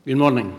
Good morning.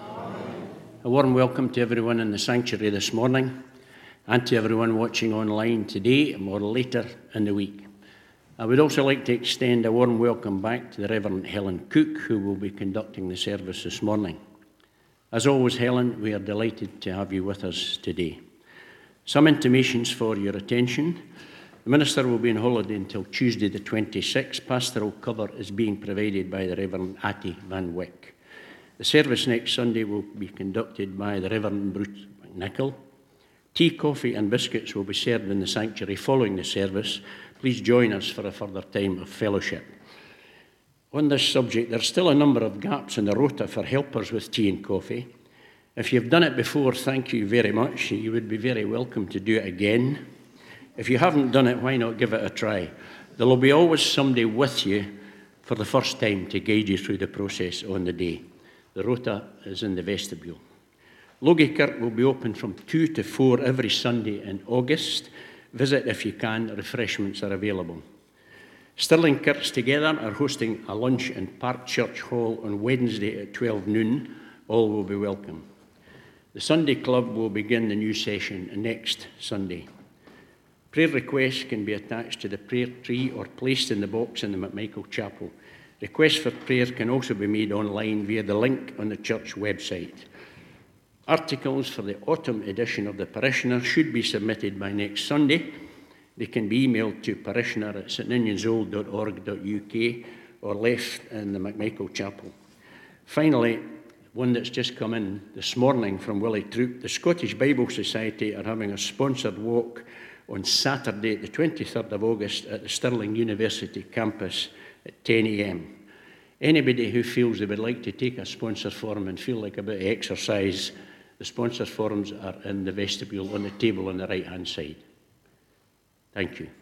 A warm welcome to everyone in the sanctuary this morning and to everyone watching online today or later in the week. I would also like to extend a warm welcome back to the Reverend Helen Cook, who will be conducting the service this morning. As always, Helen, we are delighted to have you with us today. Some intimations for your attention. The minister will be on holiday until Tuesday the 26th. Pastoral cover is being provided by the Reverend Attie Van Wyck. The service next Sunday will be conducted by the Reverend Bruce McNichol. Tea, coffee and biscuits will be served in the sanctuary following the service. Please join us for a further time of fellowship. On this subject, there are still a number of gaps in the rota for helpers with tea and coffee. If you've done it before, thank you very much. You would be very welcome to do it again. If you haven't done it, why not give it a try? There will be always somebody with you for the first time to guide you through the process on the day. The rota is in the vestibule. Logie Kirk will be open from 2 to 4 every Sunday in August. Visit if you can, refreshments are available. Stirling Kirks Together are hosting a lunch in Park Church Hall on Wednesday at 12 noon. All will be welcome. The Sunday Club will begin the new session next Sunday. Prayer requests can be attached to the prayer tree or placed in the box in the McMichael Chapel. Requests for prayer can also be made online via the link on the church website. Articles for the autumn edition of the Parishioner should be submitted by next Sunday. They can be emailed to parishioner@stnunionsold.org.uk or left in the McMichael Chapel. Finally, one that's just come in this morning from Willie Troop, the Scottish Bible Society are having a sponsored walk on Saturday, the 23rd of August, at the Stirling University campus at 10 a.m. Anybody who feels they would like to take a sponsor form and feel like a bit of exercise, the sponsor forms are in the vestibule on the table on the right-hand side. Thank you.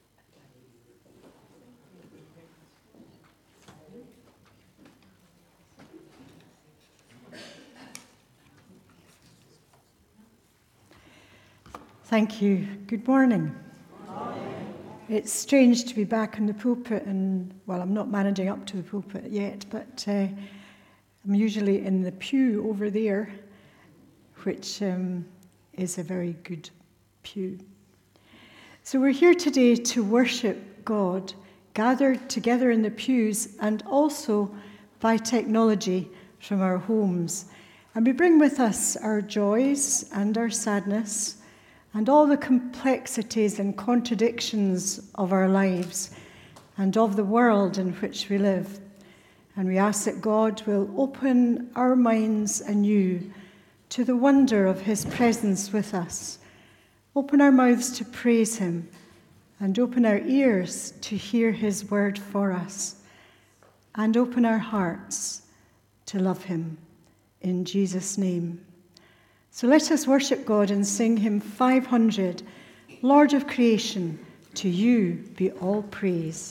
Thank you. Good morning. It's strange to be back in the pulpit, and, well, I'm not managing up to the pulpit yet, but I'm usually in the pew over there, which is a very good pew. So we're here today to worship God, gathered together in the pews and also by technology from our homes. And we bring with us our joys and our sadness, and all the complexities and contradictions of our lives and of the world in which we live. And we ask that God will open our minds anew to the wonder of his presence with us. Open our mouths to praise him and open our ears to hear his word for us. And open our hearts to love him. In Jesus' name. So let us worship God and sing hymn 500, Lord of creation, to you be all praise.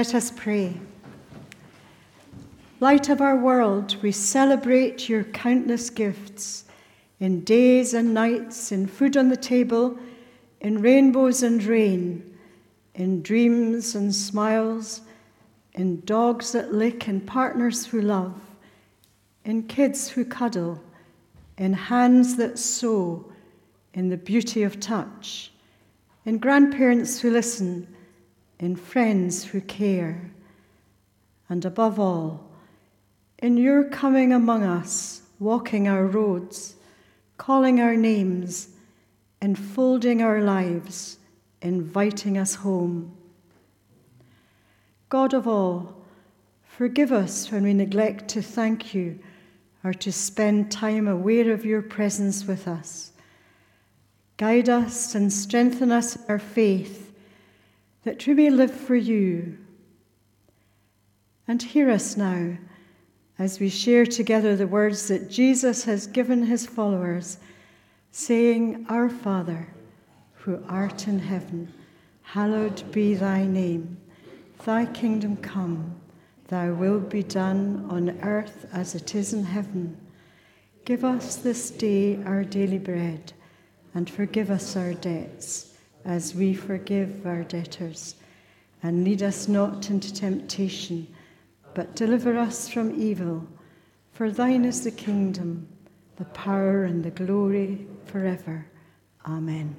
Let us pray. Light of our world, we celebrate your countless gifts in days and nights, in food on the table, in rainbows and rain, in dreams and smiles, in dogs that lick and partners who love, in kids who cuddle, in hands that sew, in the beauty of touch, in grandparents who listen, in friends who care, and above all, in your coming among us, walking our roads, calling our names, enfolding our lives, inviting us home. God of all, forgive us when we neglect to thank you or to spend time aware of your presence with us. Guide us and strengthen us in our faith, that we may live for you. And hear us now as we share together the words that Jesus has given his followers, saying, Our Father, who art in heaven, hallowed be thy name. Thy kingdom come, thy will be done on earth as it is in heaven. Give us this day our daily bread, and forgive us our debts, as we forgive our debtors. And lead us not into temptation, but deliver us from evil. For thine is the kingdom, the power and the glory forever. Amen.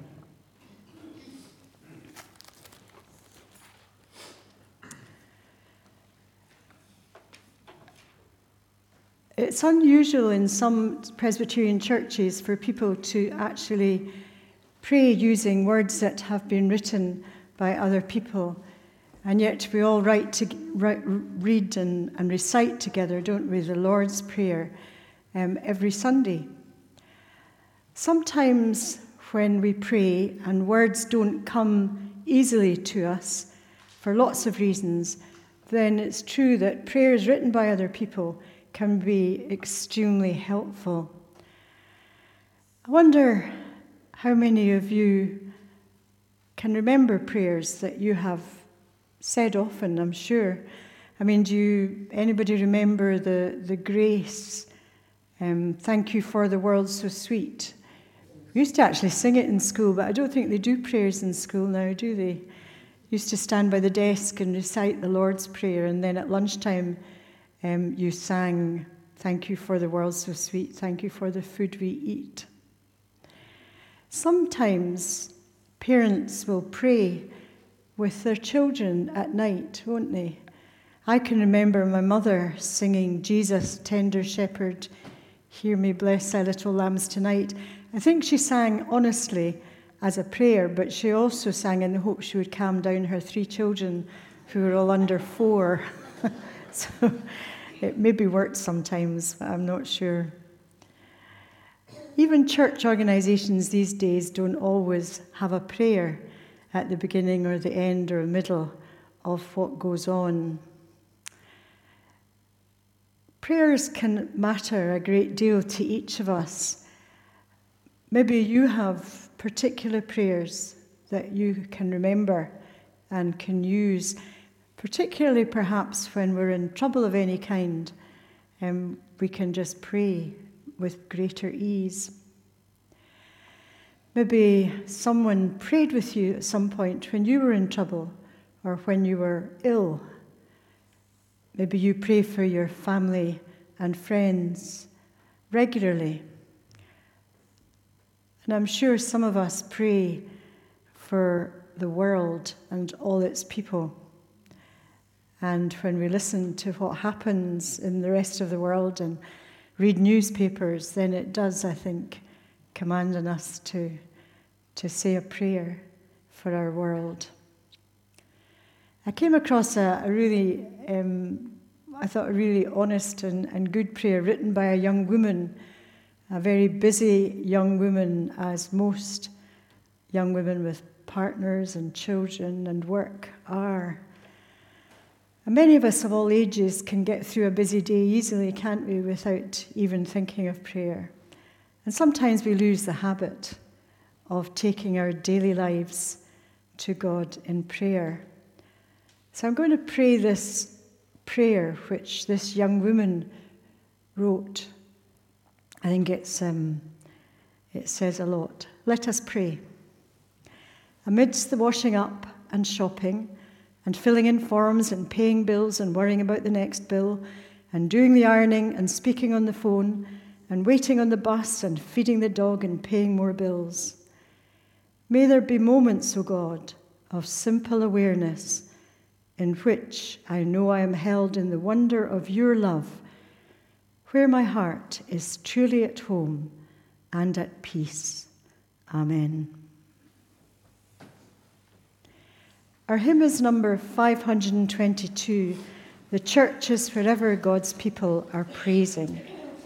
It's unusual in some Presbyterian churches for people to actually pray using words that have been written by other people. And yet we all read and recite together, don't we, the Lord's Prayer every Sunday. Sometimes when we pray and words don't come easily to us for lots of reasons, then it's true that prayers written by other people can be extremely helpful. I wonder how many of you can remember prayers that you have said often, I'm sure. I mean, anybody remember the grace, thank you for the world so sweet? We used to actually sing it in school, but I don't think they do prayers in school now, do they? Used to stand by the desk and recite the Lord's Prayer, and then at lunchtime you sang, thank you for the world so sweet, thank you for the food we eat. Sometimes parents will pray with their children at night, won't they? I can remember my mother singing, Jesus, tender shepherd, hear me bless thy little lambs tonight. I think she sang honestly as a prayer, but she also sang in the hope she would calm down her 3 children who were all under 4. So it maybe worked sometimes, but I'm not sure. Even church organisations these days don't always have a prayer at the beginning or the end or middle of what goes on. Prayers can matter a great deal to each of us. Maybe you have particular prayers that you can remember and can use, particularly perhaps when we're in trouble of any kind, we can just pray with greater ease. Maybe someone prayed with you at some point when you were in trouble or when you were ill. Maybe you pray for your family and friends regularly. And I'm sure some of us pray for the world and all its people. And when we listen to what happens in the rest of the world and read newspapers, then it does, I think, command on us to say a prayer for our world. I came across a really honest and good prayer written by a young woman, a very busy young woman, as most young women with partners and children and work are. And many of us of all ages can get through a busy day easily, can't we, without even thinking of prayer. And sometimes we lose the habit of taking our daily lives to God in prayer. So I'm going to pray this prayer which this young woman wrote. I think it says a lot. Let us pray. Amidst the washing up and shopping and filling in forms and paying bills and worrying about the next bill and doing the ironing and speaking on the phone and waiting on the bus and feeding the dog and paying more bills, may there be moments, O God, of simple awareness in which I know I am held in the wonder of your love, where my heart is truly at home and at peace. Amen. Our hymn is number 522. The church is wherever God's people are praising.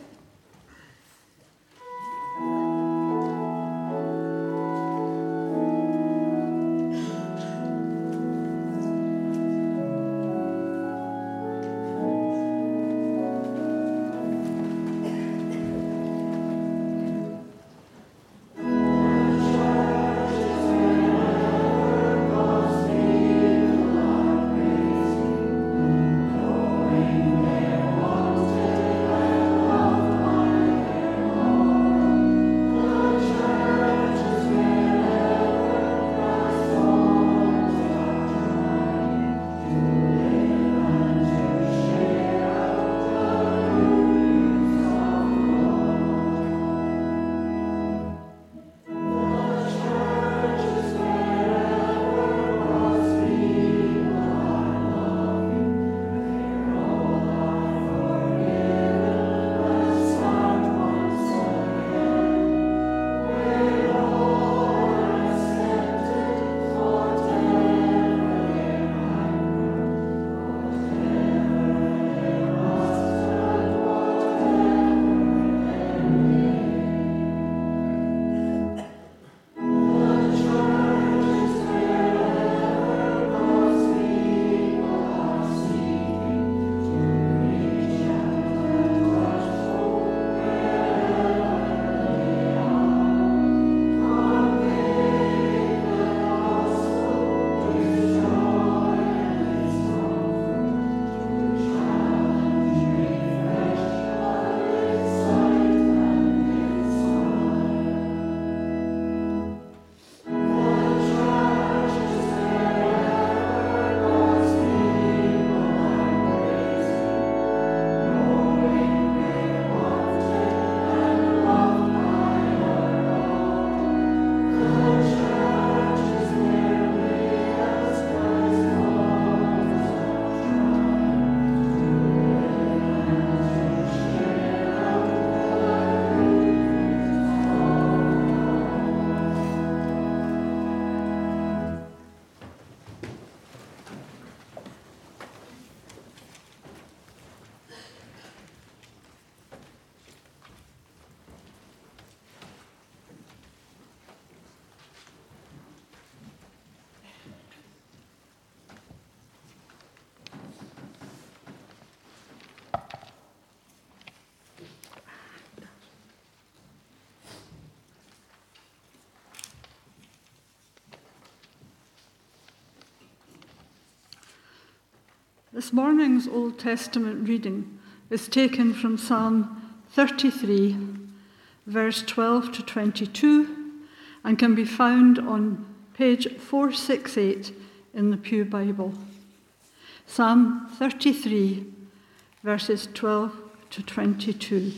This morning's Old Testament reading is taken from Psalm 33, verse 12 to 22, and can be found on page 468 in the Pew Bible. Psalm 33, verses 12 to 22.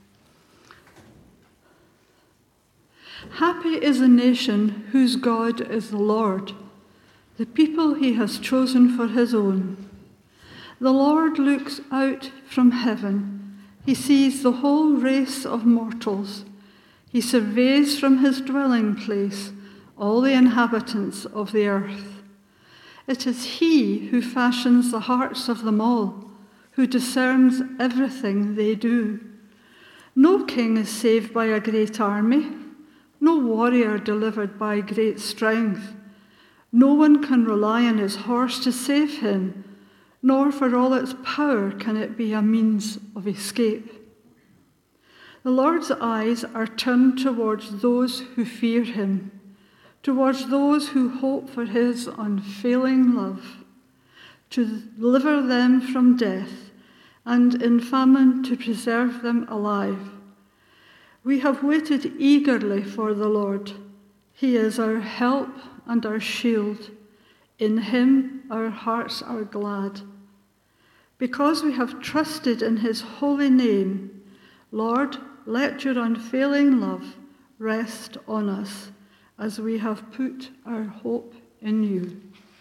Happy is the nation whose God is the Lord, the people he has chosen for his own. The Lord looks out from heaven. He sees the whole race of mortals. He surveys from his dwelling place all the inhabitants of the earth. It is he who fashions the hearts of them all, who discerns everything they do. No king is saved by a great army, no warrior delivered by great strength. No one can rely on his horse to save him, nor for all its power can it be a means of escape. The Lord's eyes are turned towards those who fear him, towards those who hope for his unfailing love, to deliver them from death, and in famine to preserve them alive. We have waited eagerly for the Lord. He is our help and our shield. In him our hearts are glad. Because we have trusted in his holy name, Lord, let your unfailing love rest on us as we have put our hope in you.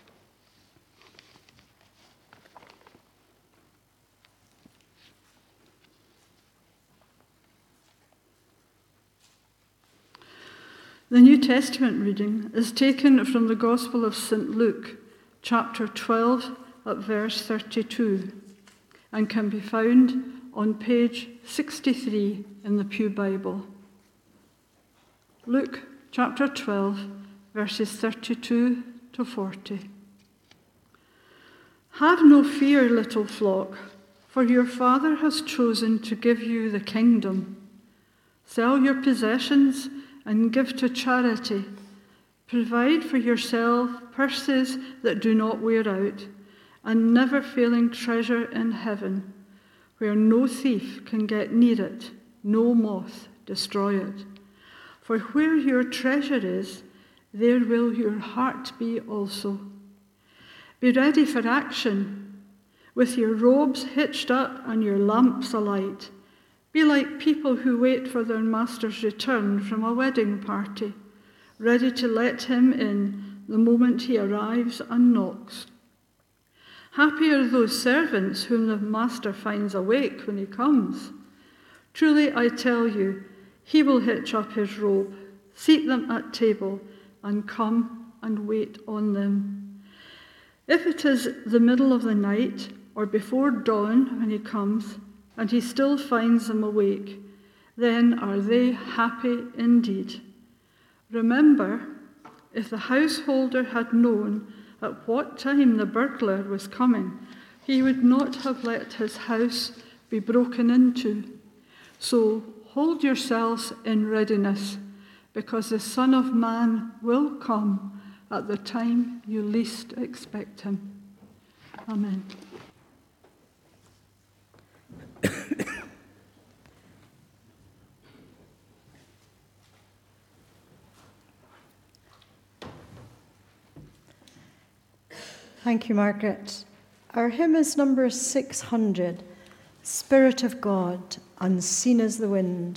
The New Testament reading is taken from the Gospel of St. Luke, chapter 12, at verse 32, and can be found on page 63 in the Pew Bible. Luke chapter 12, verses 32 to 40. Have no fear, little flock, for your Father has chosen to give you the kingdom. Sell your possessions and give to charity. Provide for yourself purses that do not wear out, and never-failing treasure in heaven, where no thief can get near it, no moth destroy it. For where your treasure is, there will your heart be also. Be ready for action, with your robes hitched up and your lamps alight. Be like people who wait for their master's return from a wedding party, ready to let him in the moment he arrives and knocks. Happy are those servants whom the master finds awake when he comes. Truly, I tell you, he will hitch up his robe, seat them at table, and come and wait on them. If it is the middle of the night or before dawn when he comes, and he still finds them awake, then are they happy indeed. Remember, if the householder had known at what time the burglar was coming, he would not have let his house be broken into. So hold yourselves in readiness, because the Son of Man will come at the time you least expect him. Amen. Thank you, Margaret. Our hymn is number 600, Spirit of God, Unseen as the Wind.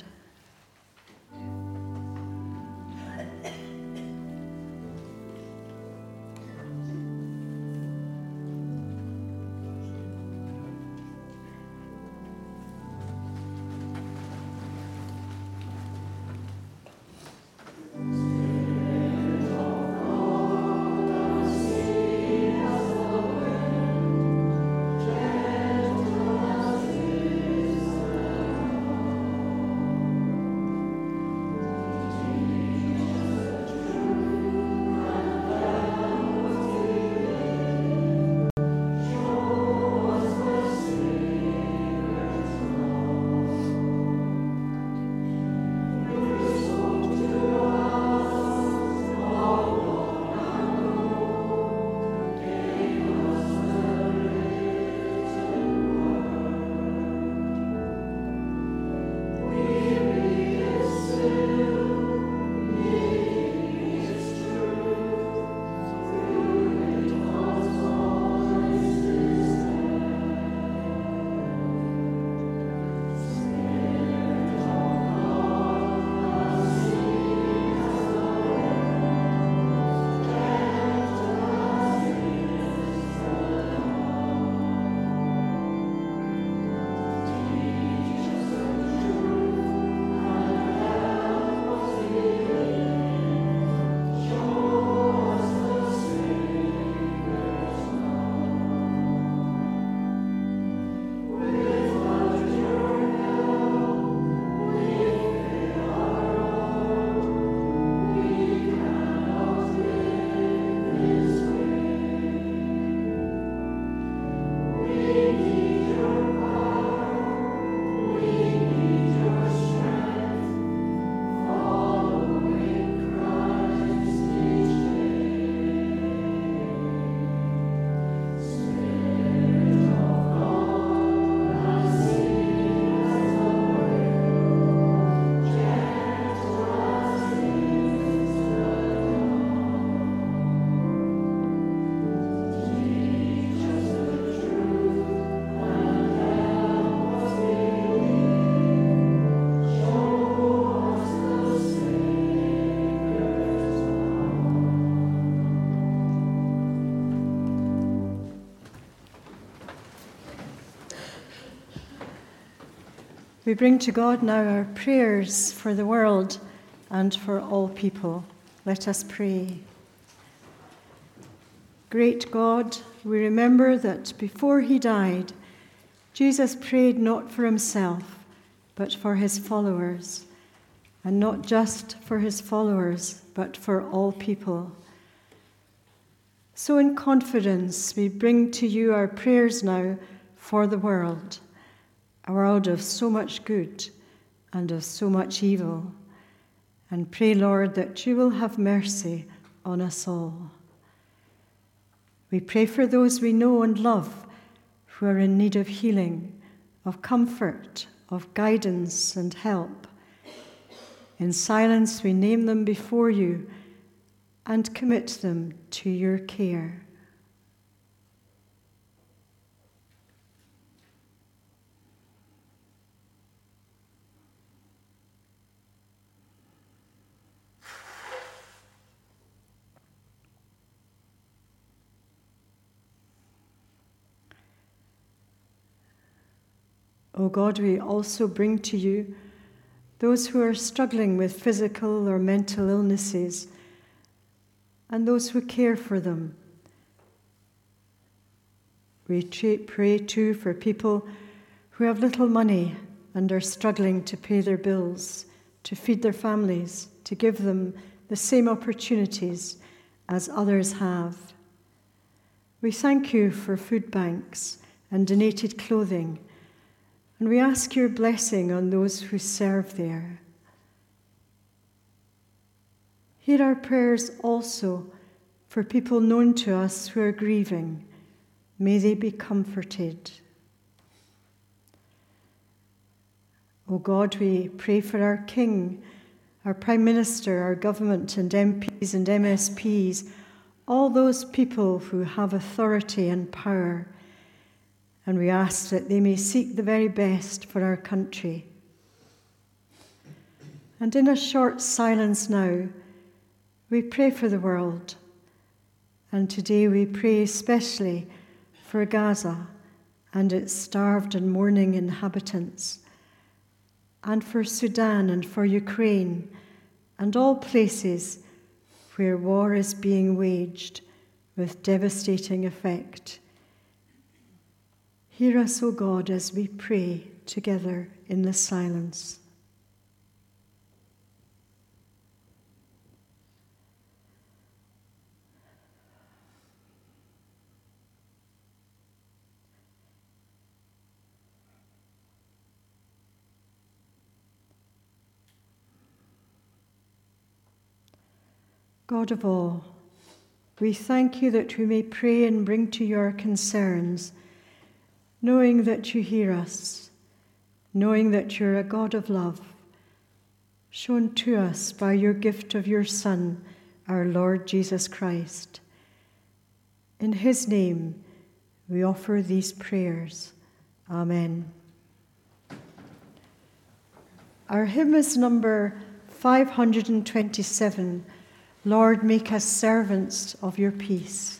We bring to God now our prayers for the world and for all people. Let us pray. Great God, we remember that before he died, Jesus prayed not for himself, but for his followers, and not just for his followers, but for all people. So in confidence, we bring to you our prayers now for the world, a world of so much good and of so much evil, and pray, Lord, that you will have mercy on us all. We pray for those we know and love who are in need of healing, of comfort, of guidance and help. In silence, we name them before you and commit them to your care. O God, we also bring to you those who are struggling with physical or mental illnesses and those who care for them. We pray too for people who have little money and are struggling to pay their bills, to feed their families, to give them the same opportunities as others have. We thank you for food banks and donated clothing, and we ask your blessing on those who serve there. Hear our prayers also for people known to us who are grieving. May they be comforted. O God, we pray for our King, our Prime Minister, our government and MPs and MSPs, all those people who have authority and power, and we ask that they may seek the very best for our country. And in a short silence now, we pray for the world. And today we pray especially for Gaza and its starved and mourning inhabitants, and for Sudan and for Ukraine and all places where war is being waged with devastating effect. Hear us, O God, as we pray together in the silence. God of all, we thank you that we may pray and bring to you our concerns, knowing that you hear us, knowing that you're a God of love, shown to us by your gift of your Son, our Lord Jesus Christ. In his name, we offer these prayers. Amen. Our hymn is number 527, Lord, make us servants of your peace.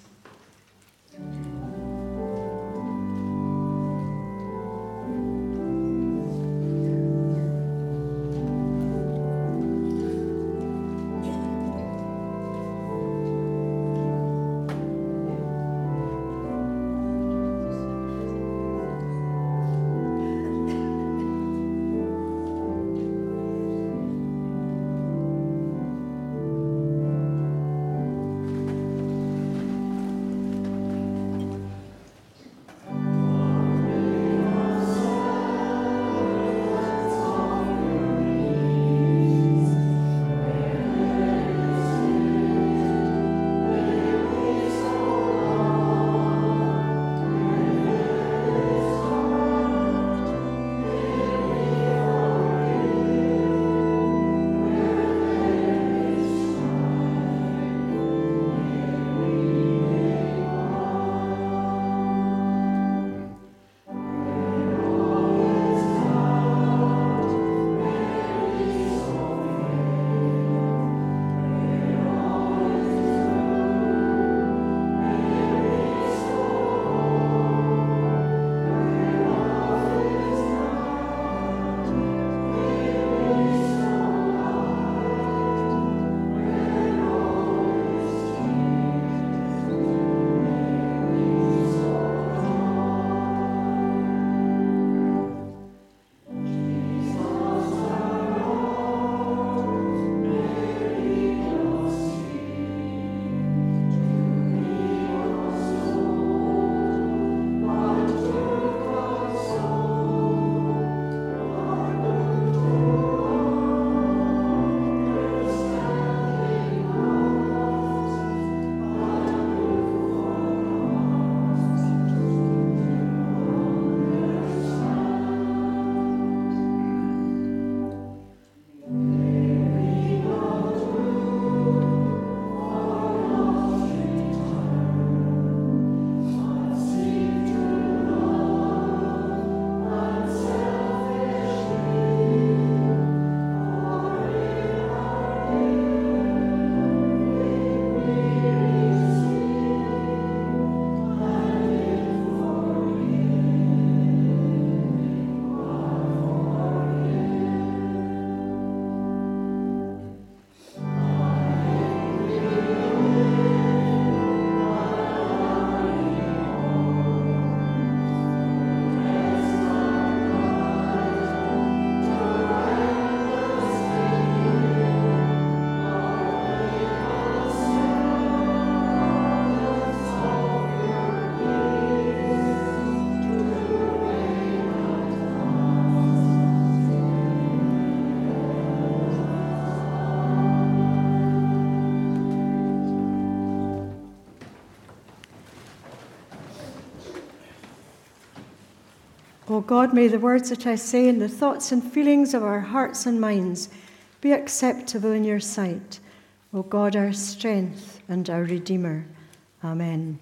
O God, may the words that I say and the thoughts and feelings of our hearts and minds be acceptable in your sight. O God, our strength and our Redeemer. Amen.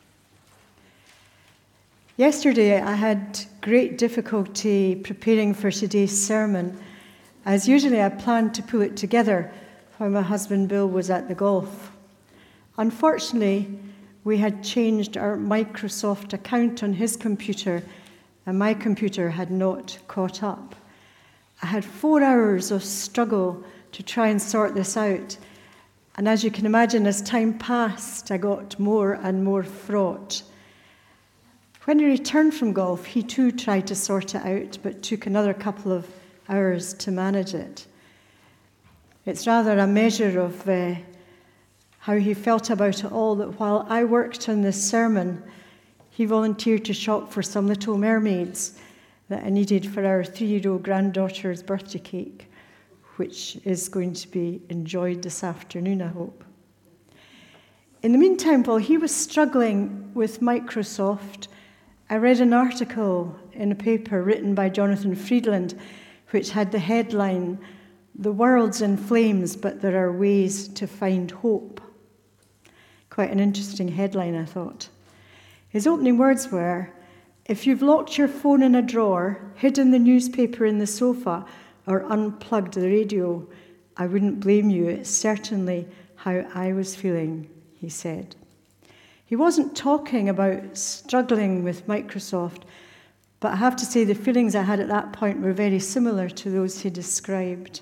Yesterday I had great difficulty preparing for today's sermon, as usually I planned to pull it together while my husband Bill was at the golf. Unfortunately, we had changed our Microsoft account on his computer, and my computer had not caught up. I had 4 hours of struggle to try and sort this out, and as you can imagine, as time passed, I got more and more fraught. When he returned from golf, he too tried to sort it out, but took another couple of hours to manage it. It's rather a measure of how he felt about it all, that while I worked on this sermon, he volunteered to shop for some little mermaids that I needed for our 3-year-old granddaughter's birthday cake, which is going to be enjoyed this afternoon, I hope. In the meantime, while he was struggling with Microsoft, I read an article in a paper written by Jonathan Friedland, which had the headline, "The world's in flames, but there are ways to find hope." Quite an interesting headline, I thought. His opening words were, "If you've locked your phone in a drawer, hidden the newspaper in the sofa, or unplugged the radio, I wouldn't blame you. It's certainly how I was feeling," he said. He wasn't talking about struggling with Microsoft, but I have to say the feelings I had at that point were very similar to those he described.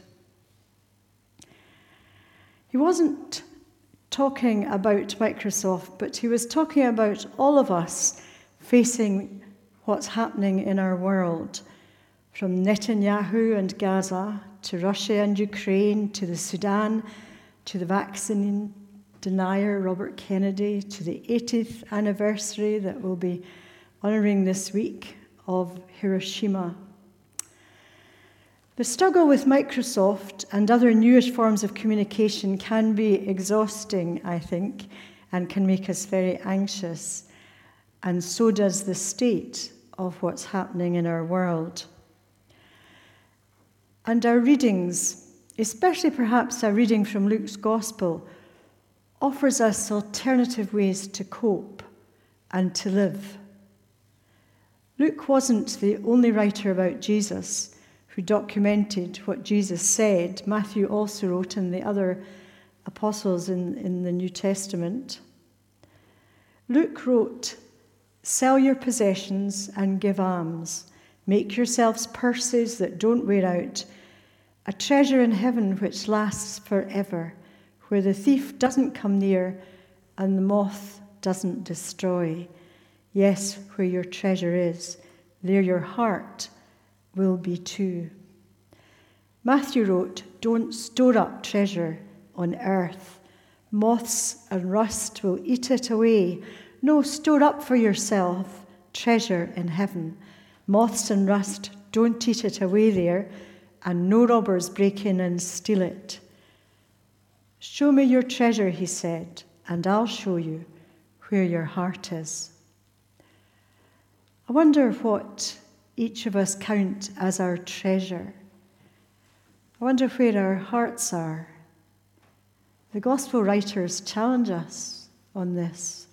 He wasn't talking about Microsoft, but he was talking about all of us facing what's happening in our world, from Netanyahu and Gaza, to Russia and Ukraine, to the Sudan, to the vaccine denier Robert Kennedy, to the 80th anniversary that we'll be honouring this week of Hiroshima. The struggle with Microsoft and other newish forms of communication can be exhausting, I think, and can make us very anxious. And so does the state of what's happening in our world. And our readings, especially perhaps our reading from Luke's Gospel, offers us alternative ways to cope and to live. Luke wasn't the only writer about Jesus who documented what Jesus said. Matthew also wrote, and the other apostles in the New Testament. Luke wrote, "Sell your possessions and give alms. Make yourselves purses that don't wear out, a treasure in heaven which lasts forever, where the thief doesn't come near and the moth doesn't destroy. Yes, where your treasure is, there your heart will be too." Matthew wrote, "Don't store up treasure on earth. Moths and rust will eat it away. No, store up for yourself treasure in heaven. Moths and rust don't eat it away there, and no robbers break in and steal it. Show me your treasure," he said, "and I'll show you where your heart is." I wonder what each of us count as our treasure. I wonder where our hearts are. The Gospel writers challenge us on this.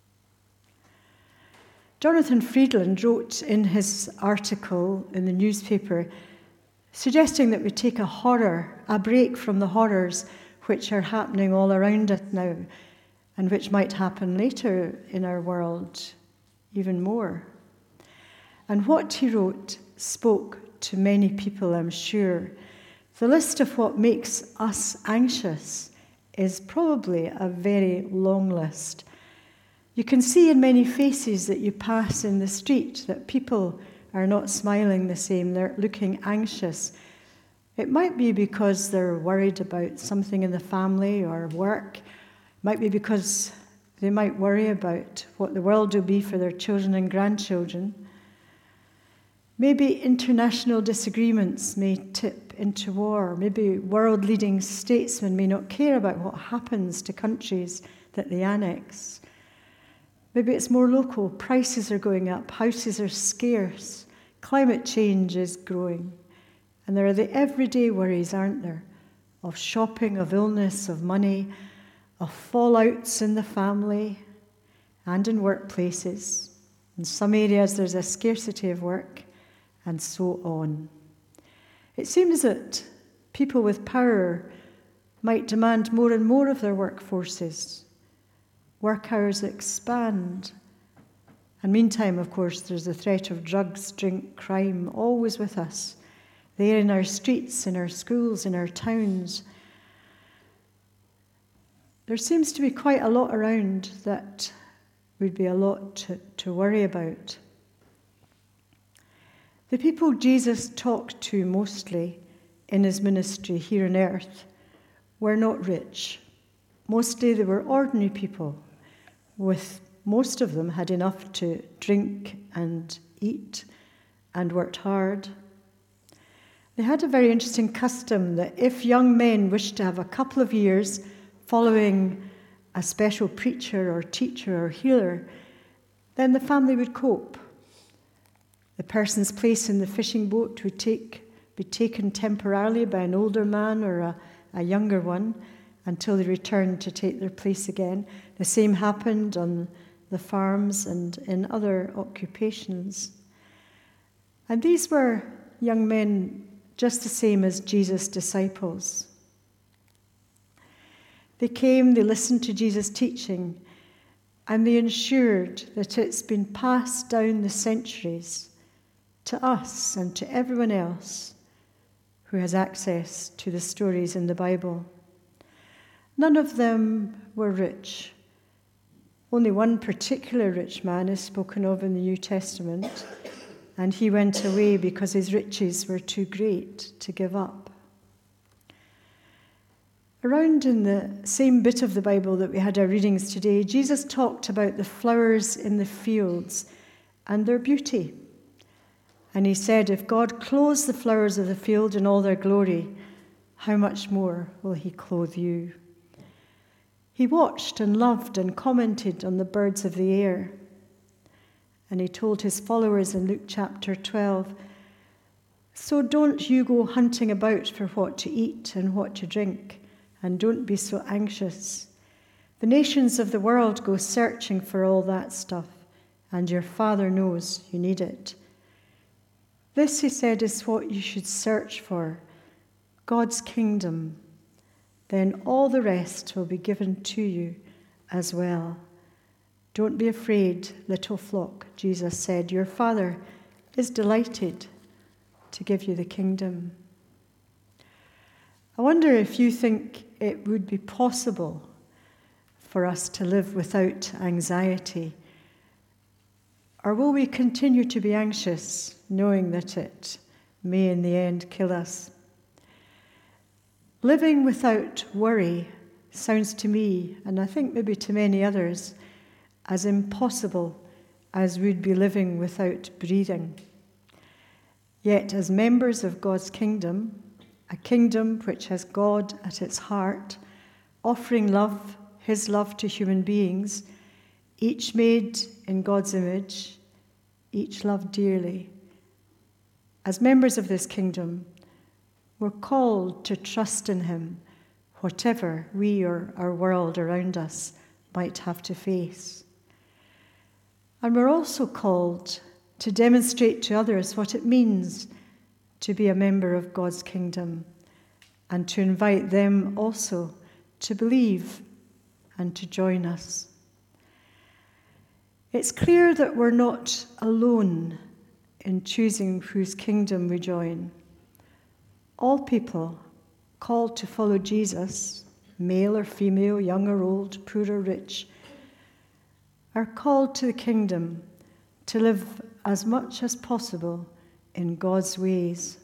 Jonathan Friedland wrote in his article in the newspaper, suggesting that we take a break from the horrors which are happening all around us now, and which might happen later in our world even more. And what he wrote spoke to many people, I'm sure. The list of what makes us anxious is probably a very long list. You can see in many faces that you pass in the street that people are not smiling the same, they're looking anxious. It might be because they're worried about something in the family or work. It might be because they might worry about what the world will be for their children and grandchildren. Maybe international disagreements may tip into war. Maybe world-leading statesmen may not care about what happens to countries that they annex. Maybe it's more local. Prices are going up. Houses are scarce. climate change is growing. And there are the everyday worries, aren't there? Of shopping, of illness, of money, of fallouts in the family and in workplaces. In some areas there's a scarcity of work, and so on. It seems that people with power might demand more and more of their workforces. Work hours expand. And meantime, of course, there's the threat of drugs, drink, crime, always with us. They're in our streets, in our schools, in our towns. There seems to be quite a lot around that would be a lot to worry about. The people Jesus talked to mostly in his ministry here on earth were not rich. Mostly they were ordinary people, with most of them had enough to drink and eat and worked hard. They had a very interesting custom that if young men wished to have a couple of years following a special preacher or teacher or healer, then the family would cope. The person's place in the fishing boat would be taken temporarily by an older man or a younger one until they returned to take their place again. The same happened on the farms and in other occupations. And these were young men just the same as Jesus' disciples. They came, they listened to Jesus' teaching, and they ensured that it's been passed down the centuries to us and to everyone else who has access to the stories in the Bible. None of them were rich. Only one particular rich man is spoken of in the New Testament, and he went away because his riches were too great to give up. Around in the same bit of the Bible that we had our readings today, Jesus talked about the flowers in the fields and their beauty. And he said, if God clothes the flowers of the field in all their glory, how much more will he clothe you? He watched and loved and commented on the birds of the air. And he told his followers in Luke chapter 12, so don't you go hunting about for what to eat and what to drink, and don't be so anxious. The nations of the world go searching for all that stuff, and your Father knows you need it. This, he said, is what you should search for, God's kingdom. Then all the rest will be given to you as well. Don't be afraid, little flock, Jesus said. Your Father is delighted to give you the kingdom. I wonder if you think it would be possible for us to live without anxiety. Or will we continue to be anxious, knowing that it may in the end kill us? Living without worry sounds to me, and I think maybe to many others, as impossible as we'd be living without breathing. Yet as members of God's kingdom, a kingdom which has God at its heart, offering love, his love to human beings, each made in God's image, each loved dearly. As members of this kingdom, we're called to trust in him, whatever we or our world around us might have to face. And we're also called to demonstrate to others what it means to be a member of God's kingdom, and to invite them also to believe and to join us. It's clear that we're not alone in choosing whose kingdom we join. All people called to follow Jesus, male or female, young or old, poor or rich, are called to the kingdom to live as much as possible in God's ways.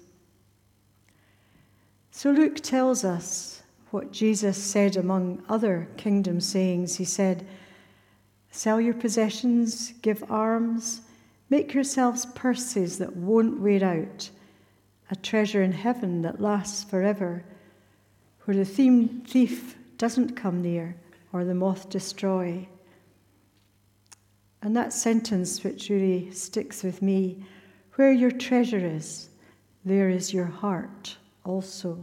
So Luke tells us what Jesus said among other kingdom sayings. He said, sell your possessions, give alms, make yourselves purses that won't wear out, a treasure in heaven that lasts forever, where the thief doesn't come near or the moth destroy. And that sentence which really sticks with me, Where your treasure is, there is your heart also.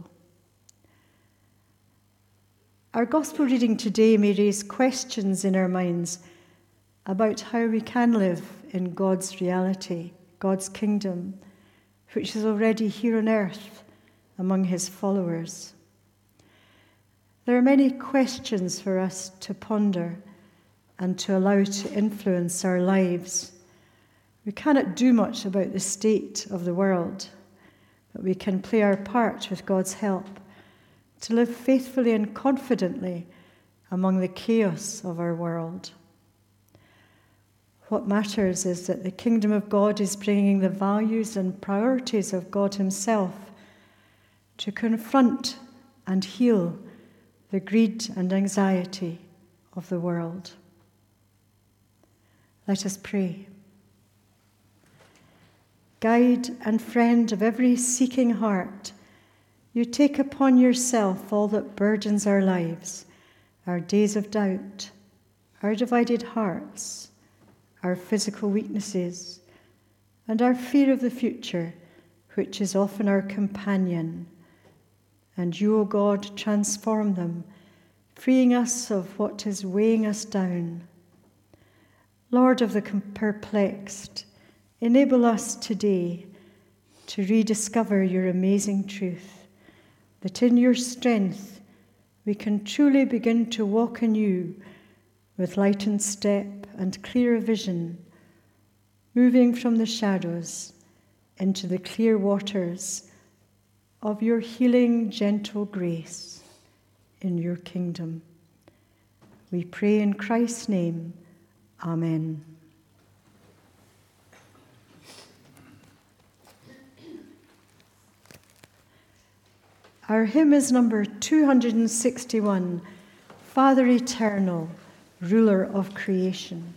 Our gospel reading today may raise questions in our minds about how we can live in God's reality, God's kingdom, which is already here on earth among his followers. There are many questions for us to ponder and to allow to influence our lives. We cannot do much about the state of the world, but we can play our part with God's help to live faithfully and confidently among the chaos of our world. What matters is that the kingdom of God is bringing the values and priorities of God himself to confront and heal the greed and anxiety of the world. Let us pray. Guide and friend of every seeking heart, you take upon yourself all that burdens our lives, our days of doubt, our divided hearts, our physical weaknesses, and our fear of the future, which is often our companion. And you, O God, transform them, freeing us of what is weighing us down. Lord of the perplexed, enable us today to rediscover your amazing truth, that in your strength we can truly begin to walk in you with lightened step and clearer vision, moving from the shadows into the clear waters of your healing, gentle grace in your kingdom. We pray in Christ's name. Amen. Our hymn is number 261, Father Eternal, Ruler of Creation.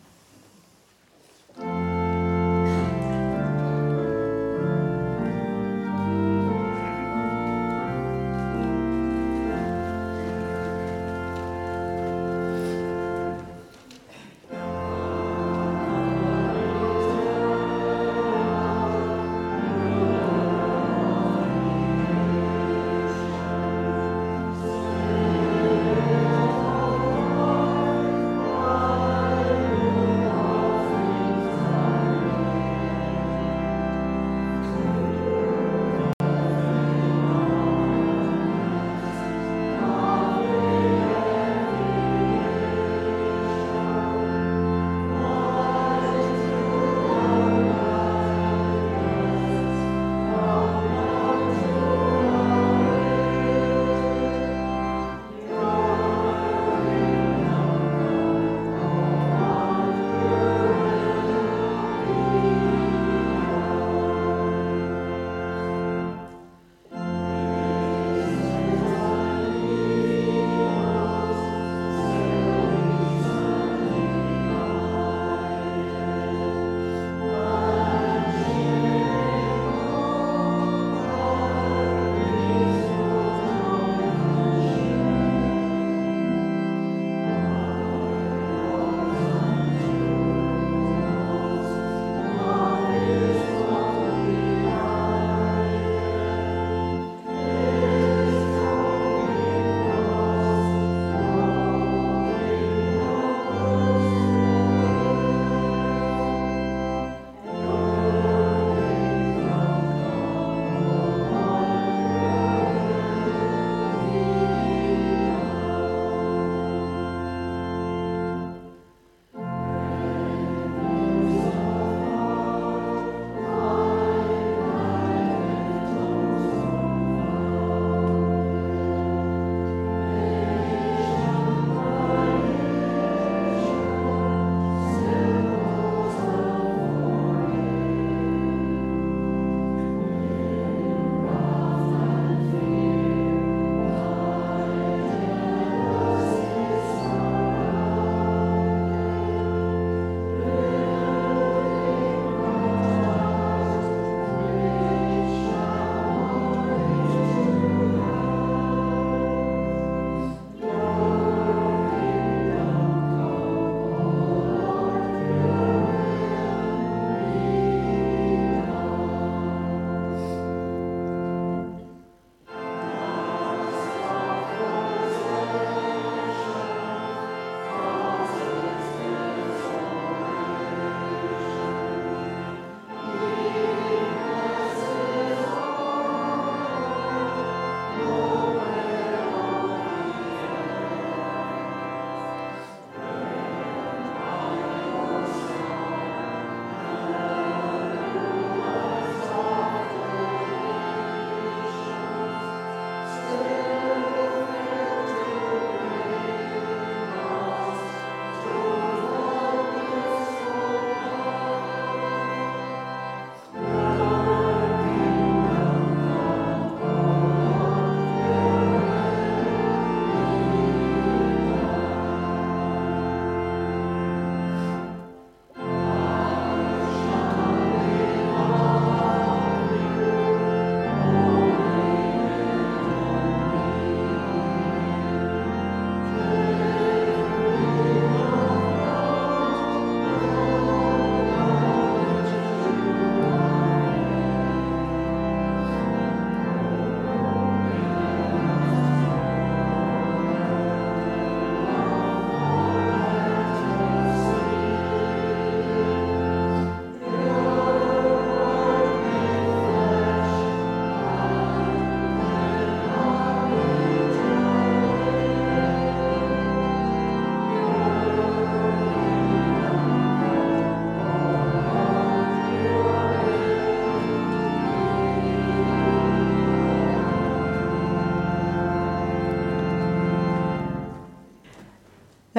Amen.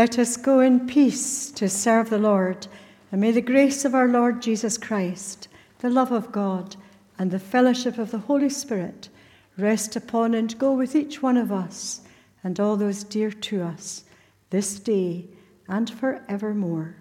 Let us go in peace to serve the Lord, and may the grace of our Lord Jesus Christ, the love of God, and the fellowship of the Holy Spirit rest upon and go with each one of us and all those dear to us this day and forevermore.